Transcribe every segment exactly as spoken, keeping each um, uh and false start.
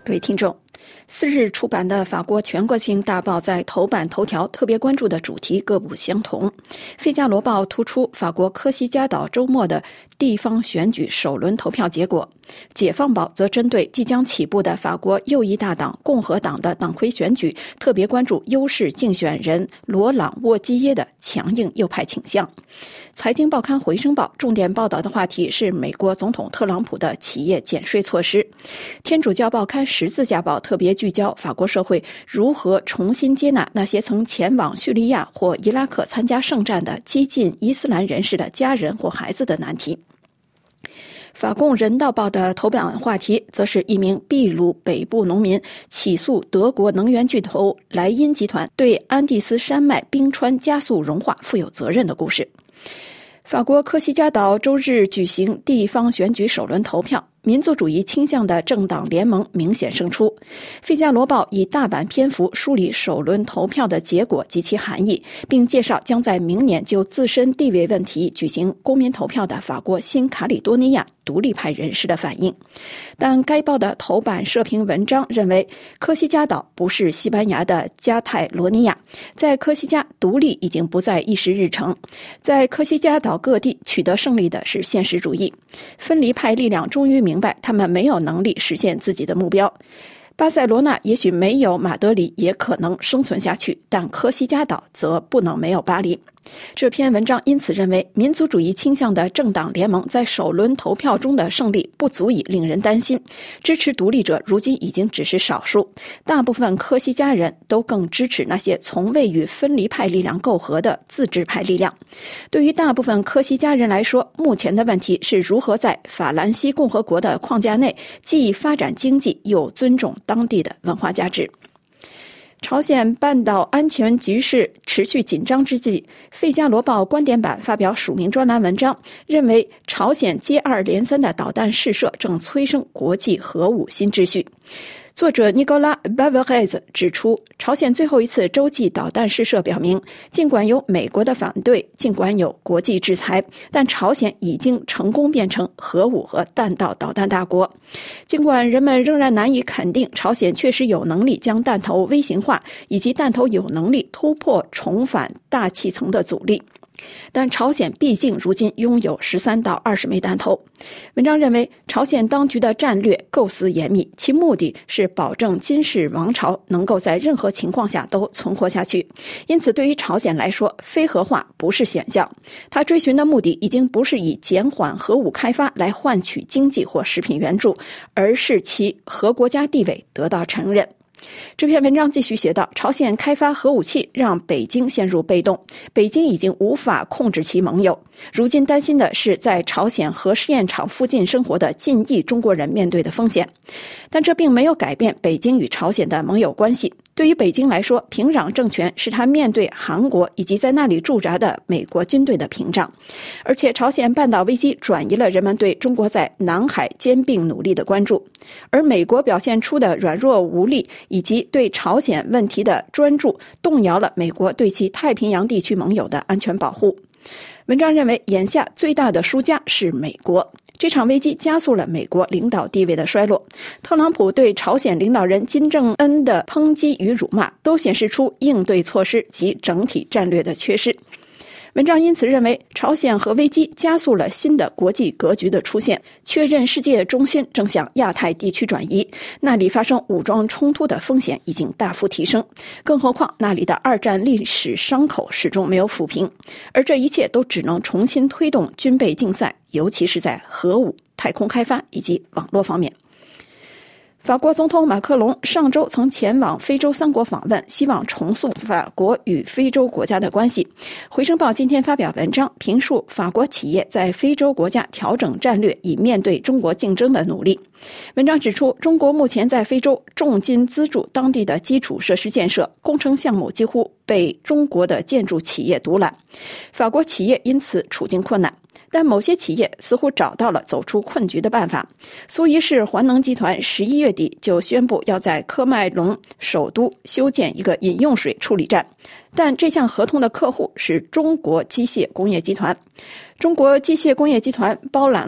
各位听众，四日出版的法国全国性大报在头版头条特别关注的主题各不相同。《费加罗报》突出法国科西嘉岛周末的地方选举首轮投票结果，《解放报》则针对即将起步的法国右翼大党共和党的党魁选举，特别关注优势竞选人罗朗·沃基耶的强硬右派倾向。财经报刊《回声报》重点报道的话题是美国总统特朗普的企业减税措施。天主教报刊《十字架报》特别聚焦法国社会如何重新接纳那些曾前往叙利亚或伊拉克参加圣战的激进伊斯兰人士的家人或孩子的难题。法共人道报的头版话题则是一名秘鲁北部农民起诉德国能源巨头莱茵集团对安第斯山脉冰川加速融化负有责任的故事。法国科西嘉岛周日举行地方选举首轮投票，民族主义倾向的政党联盟明显胜出。费加罗报以大版篇幅梳理首轮投票的结果及其含义，并介绍将在明年就自身地位问题举行公民投票的法国新卡里多尼亚独立派人士的反应。但该报的头版社评文章认为，科西嘉岛不是西班牙的加泰罗尼亚，在科西嘉独立已经不在议事日程，在科西嘉岛各地取得胜利的是现实主义。分离派力量终于明白他们没有能力实现自己的目标。巴塞罗那也许没有马德里也可能生存下去，但科西嘉岛则不能没有巴黎。这篇文章因此认为，民族主义倾向的政党联盟在首轮投票中的胜利不足以令人担心，支持独立者如今已经只是少数，大部分科西嘉人都更支持那些从未与分离派力量媾和的自治派力量。对于大部分科西嘉人来说，目前的问题是如何在法兰西共和国的框架内既发展经济又尊重当地的文化价值。朝鲜半岛安全局势持续紧张之际，《费加罗报》观点版发表署名专栏文章，认为朝鲜接二连三的导弹试射正催生国际核武新秩序。作者尼古拉·巴维赫兹指出，朝鲜最后一次洲际导弹试射表明，尽管有美国的反对，尽管有国际制裁，但朝鲜已经成功变成核武和弹道导弹大国。尽管人们仍然难以肯定朝鲜确实有能力将弹头微型化，以及弹头有能力突破重返大气层的阻力，但朝鲜毕竟如今拥有十三到二十枚弹头。文章认为，朝鲜当局的战略构思严密，其目的是保证金氏王朝能够在任何情况下都存活下去。因此，对于朝鲜来说，非核化不是选项。他追寻的目的已经不是以减缓核武开发来换取经济或食品援助，而是其核国家地位得到承认。这篇文章继续写道，朝鲜开发核武器让北京陷入被动，北京已经无法控制其盟友，如今担心的是在朝鲜核试验场附近生活的近亿中国人面对的风险。但这并没有改变北京与朝鲜的盟友关系。对于北京来说，平壤政权是他面对韩国以及在那里驻扎的美国军队的屏障，而且朝鲜半岛危机转移了人们对中国在南海兼并努力的关注，而美国表现出的软弱无力以及对朝鲜问题的专注，动摇了美国对其太平洋地区盟友的安全保护。文章认为，眼下最大的输家是美国。这场危机加速了美国领导地位的衰落。特朗普对朝鲜领导人金正恩的抨击与辱骂，都显示出应对措施及整体战略的缺失。文章因此认为，朝鲜核危机加速了新的国际格局的出现，确认世界中心正向亚太地区转移，那里发生武装冲突的风险已经大幅提升，更何况那里的二战历史伤口始终没有抚平，而这一切都只能重新推动军备竞赛，尤其是在核武、太空开发以及网络方面。法国总统马克龙上周曾前往非洲三国访问，希望重塑法国与非洲国家的关系。回声报今天发表文章，评述法国企业在非洲国家调整战略，以面对中国竞争的努力。文章指出，中国目前在非洲重金资助当地的基础设施建设，工程项目几乎被中国的建筑企业独揽，法国企业因此处境困难。但某些企业似乎找到了走出困局的办法。苏伊士环能集团十一月底就宣布要在科麦隆首都修建一个饮用水处理站，但这项合同的客户是中国机械工业集团。中国机械工业集团包揽了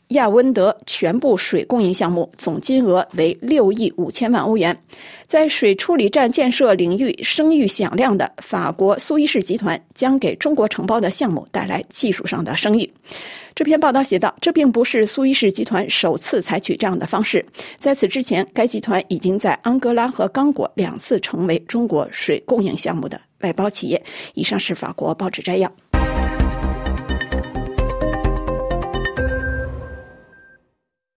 亚温德全部水供应项目，总金额为六亿五千万欧元。在水处理站建设领域声誉响亮的法国苏伊士集团将给中国承包的项目带来技术上的声誉。这篇报道写道，这并不是苏伊士集团首次采取这样的方式，在此之前，该集团已经在安哥拉和刚果两次成为中国水供应项目的外包企业。以上是法国报纸摘要。